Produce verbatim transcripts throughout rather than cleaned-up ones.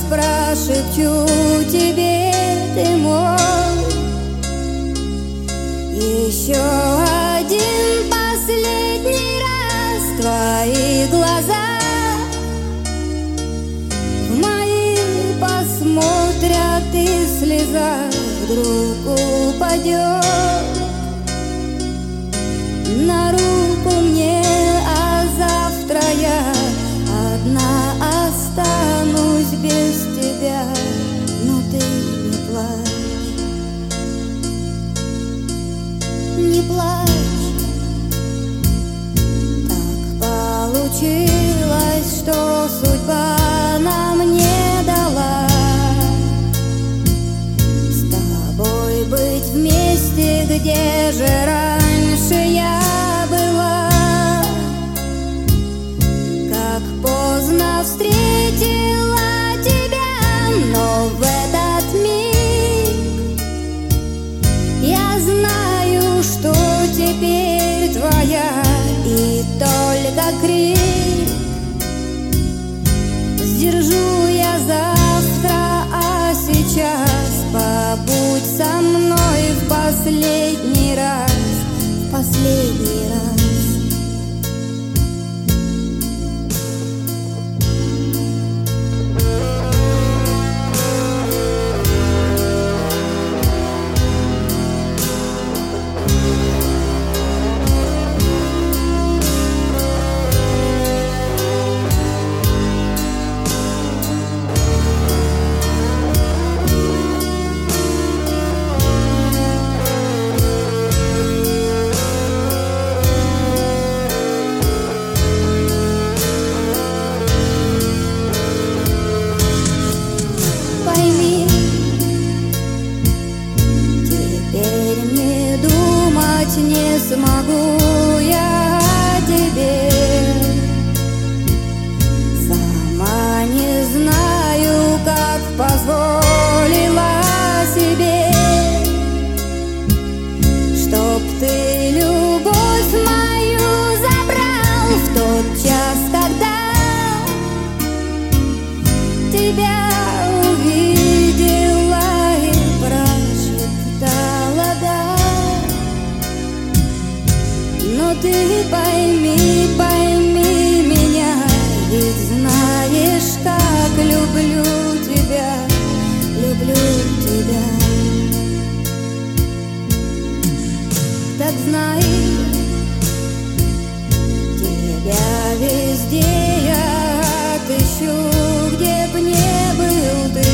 прошепчу тебе, ты мой. Еще один последний раз твои глаза в мои посмотрят, и слеза вдруг упадет на руку мне, а завтра я одна останусь без тебя. Но ты не плачь, не плачь. Так получилось, что судьба нам не дала с тобой быть вместе, где же раньше я была. Как поздно встретила тебя, но в этот миг я знаю, что теперь твоя, и только крик сдержу я завтра, а сейчас побудь со мной в последний раз, в последний раз. Не смогу я о тебе, сама не знаю, как позволила себе, чтоб ты любовь мою забрал в тот час, когда тебя увидела и прошептала да. Но ты пойми, пойми меня, ведь знаешь, как люблю тебя, люблю тебя. Так знай, тебя везде я отыщу, где б не был ты.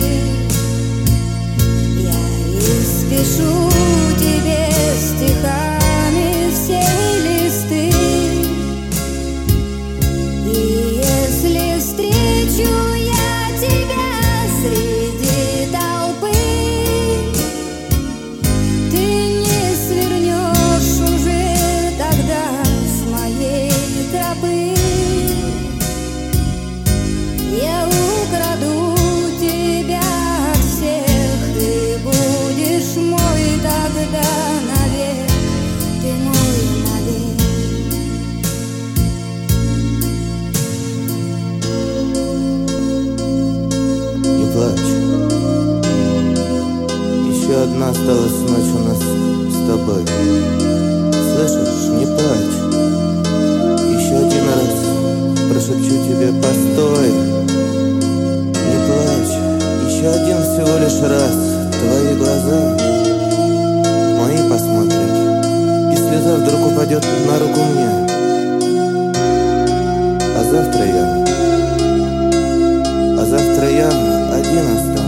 Я испишу тебе стихами все листы, и если встречу я тебя среди толпы, ты не свернешь уже тогда с моей тропы. Я украду тебя от всех, ты будешь мой тогда навек. Ты мой навек. Не плачь. Еще одна осталась ночь у нас с тобой. Слышишь, не плачь. Еще один раз прошепчу тебе постой. Не плачь. Еще один всего лишь раз твои глаза мои посмотрят, и слеза вдруг упадет на руку мне. А завтра я, а завтра я один останусь.